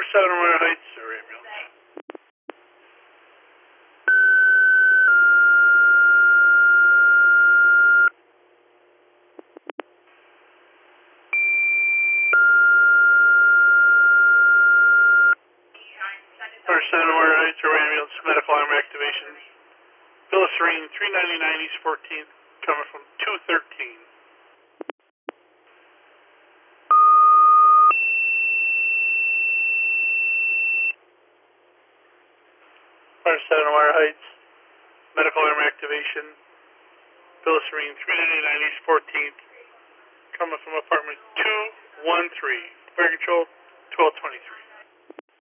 7 Arroyo Heights, or ambulance. Or 7 Arroyo Heights, or ambulance, medical arm activation. Phyllis Serene, 399 East 14th, coming from 213. Fire 7 Wire Heights, medical arm activation. Phyllis Serene, 399 East 14th, coming from apartment 213. Fire control, 1223.